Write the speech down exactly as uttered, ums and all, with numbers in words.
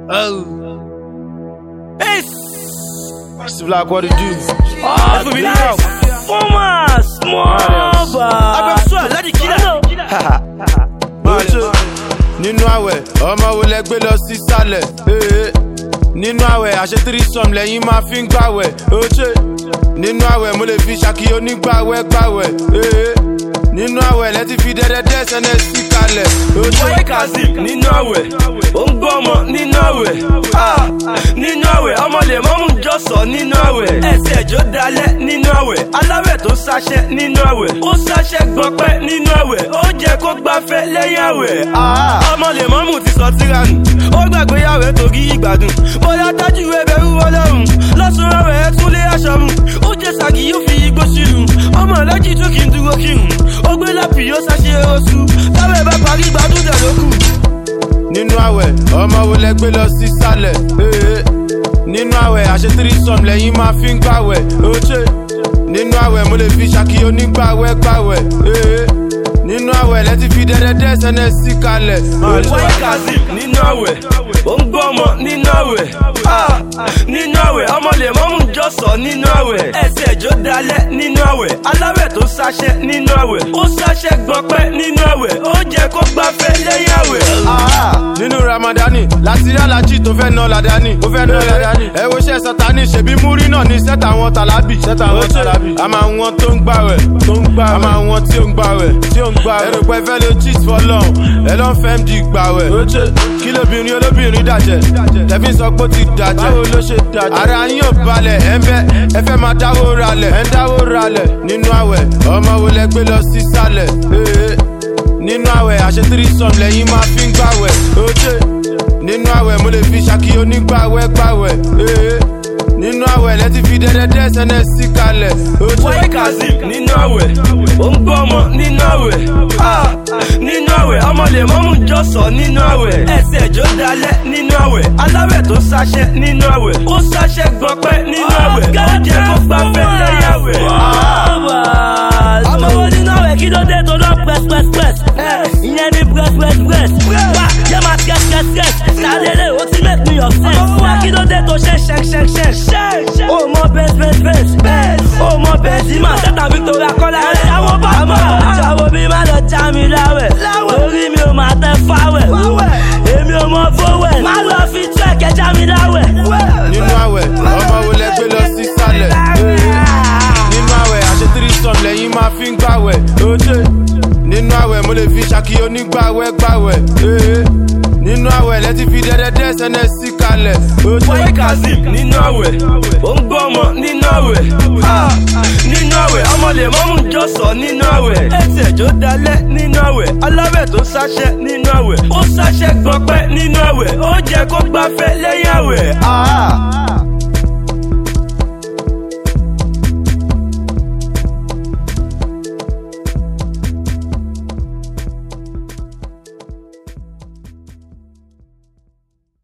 Oh. Hey. Steve Black, what it do? Oh, for me now. Former small bar. Abençoa, let the killer. Bọ́ọ̀lù nínú àwẹ̀ ọmọ wo lẹ gbé lọ sí sálẹ̀ nínú àwẹ̀ àṣetiri sọm lẹ́yìn máa fi ń gbàwẹ̀ oṣé nínú àwẹ̀ mo lè fi ṣàkí onígbàwẹ̀ gbàwẹ̀ nínú àwẹ̀ lẹ́tí fi dẹ́dẹ́dẹ́ sẹ́nẹ̀ sí kalẹ̀ oṣé Kazeem nínú àwẹ̀ ó ń gbọ́ ọmọ nínú àwẹ̀ nínú àwẹ̀ ọmọ lè mọ́mú jọ́sọ̀ nínú àwẹ̀ ẹsẹ̀ ẹ̀jọ́ dalẹ̀ nínú àwẹ̀ aláwẹ̀ tó sáṣẹ́ nínú àwẹ̀ ó sáṣẹ́ gbọ́pẹ́ nínú àwẹ̀ ó jẹ́ kó gbafẹ́ lẹ́yìn àwẹ̀ ọmọ lè mọ́mú ti sọ tíránù ó gbàgbé àwẹ̀ torí ìgbádùn bóyá tájú ẹbẹ̀rù ọlọ́run lọ́sùn àwẹ̀ ẹ̀ tún lé aṣọ mu ó jẹ́ sàgì yóò fi igbó sílùú ọmọ ẹlẹ́jì tún kì í dúró kírun ó gbé lápì yóò sáṣẹ́ oṣù táwẹ̀ bá parí ìgbádùn dẹ̀ lókù. nínú àwẹ̀ ọmọ wo lẹ gbé lọ sí sálẹ̀ nínú àwẹ̀ àṣetiri sọm lẹ́yìn máa fi ń gbàwẹ̀ oṣé nínú àwẹ̀ mo lè fi ṣàkí onígbàwẹ̀ gbàwẹ̀ nínú àwẹ̀ lẹ́tí fi dẹ́dẹ́dẹ́ sẹ́nẹ̀ sí kalẹ̀ oṣé Kazeem nínú àwẹ̀ ó ń gbọ́ ọmọ nínú àwẹ̀ nínú àwẹ̀ ọmọ lè mọ́mú jọ́sọ̀ nínú àwẹ̀ ẹsẹ̀ ẹ̀jọ́ dalẹ̀ nínú àwẹ̀ aláwẹ̀ tó sáṣẹ́ nínú àwẹ̀ ó sáṣẹ́ gbọ́pẹ́ nínú àwẹ̀ ó jẹ́ kó gbafẹ́ lẹ́yìn àwẹ̀. nínú Ramadani láti rí alájí tó fẹ́ ná ládání ó fẹ́ ná ládání ẹ wo ṣẹ́ sátani ṣèbí múrí náà ní sẹ́tà àwọn tàlábì sẹ́tà àwọn tàlábì a máa wọn tó ń gbàwẹ̀ tó ń gbàwẹ̀ a máa wọn tí ó ń gbàwẹ̀ tí ó ń gbàwẹ̀ ẹrù pẹ́ fẹ́ ló cheat for long ẹ lọ́n fẹ́ m di gbàwẹ̀ kí lóbìnrin olóbìnrin dàjẹ́ tẹ̀fín sọ pé ó ti dàjẹ́ báwo ló ṣe dàjẹ́ ara yín ò balẹ̀ ẹ ń bẹ́ ẹ fẹ́ máa dáwó ralẹ̀ ẹ ń dáwó ralẹ̀ nínú àwẹ̀ ọmọ wo lẹ gbé lọ sí sálẹ̀ nínú àwẹ̀ àṣetiri sọm lẹ́yìn máa fi ń gbàwẹ̀ oṣé nínú àwẹ̀ mo lè fi ṣàkí onígbàwẹ̀ gbàwẹ̀ nínú àwẹ̀ lẹ́tí fi dẹ́dẹ́dẹ́ sẹ́nẹ̀ sí kalẹ̀ oṣé Kazeem nínú àwẹ̀ ó ń gbọ́ ọmọ nínú àwẹ̀ nínú àwẹ̀ ọmọ lè mọ́mú jọ́sọ̀ nínú àwẹ̀ ẹsẹ̀ ẹ̀jọ́ dalẹ̀ nínú àwẹ̀ aláwẹ̀ tó sáṣẹ́ nínú àwẹ̀ ó sáṣẹ́ gbọ́pẹ́ nínú àwẹ̀ ó jẹ́ kó gbafẹ́ lẹ́yìn àwẹ̀. ọmọ wo nínú àwẹ̀ kí ló dé tó lọ pẹ́sipẹ́sipẹ́s ìyẹn ní pẹ́sipẹ́sipẹ́s wá yẹ máa skẹ́skẹ́skẹ́s sálẹ̀lẹ̀ ó ti make me upset wá kí ló dé tó ṣe ṣẹ́ṣẹ́ṣẹ́ ó mọ bẹ́sibẹ́sibẹ́s ó mọ bẹ́sìmá sẹ́tà Victoria Kọ́lá ẹ̀ ṣàwọ̀ bàbá ṣàwọ̀ bí má lọ já mi láwẹ̀ orí mi ò máa tẹ fáwẹ̀ èmi ò mọ fówẹ̀ má lọ fi tú ẹ̀kẹ́ já mi láwẹ̀. nínú àwẹ̀ ọmọ wo lẹ gbé lọ sí sálẹ̀ nínú àwẹ̀ àṣetiri sọm lẹ́yìn máa fi ń gbàwẹ̀ oṣé nínú àwẹ̀ mo lè fi ṣàkí onígbàwẹ̀ gbàwẹ̀ nínú àwẹ̀ lẹ́tí fi dẹ́dẹ́dẹ́ sẹ́nẹ̀ sí kalẹ̀ oṣé Kazeem nínú àwẹ̀ ó ń gbọ́ ọmọ nínú àwẹ̀ nínú àwẹ̀ ọmọ lè mọ́mú jọ́sọ̀ nínú àwẹ̀ ẹsẹ̀ ẹ̀jọ́ dalẹ̀ nínú àwẹ̀ aláwẹ̀ tó sáṣẹ́ nínú àwẹ̀ ó sáṣẹ́ gbọ́pẹ́ nínú àwẹ̀ ó jẹ́ kó gbafẹ́ lẹ́yìn àwẹ̀.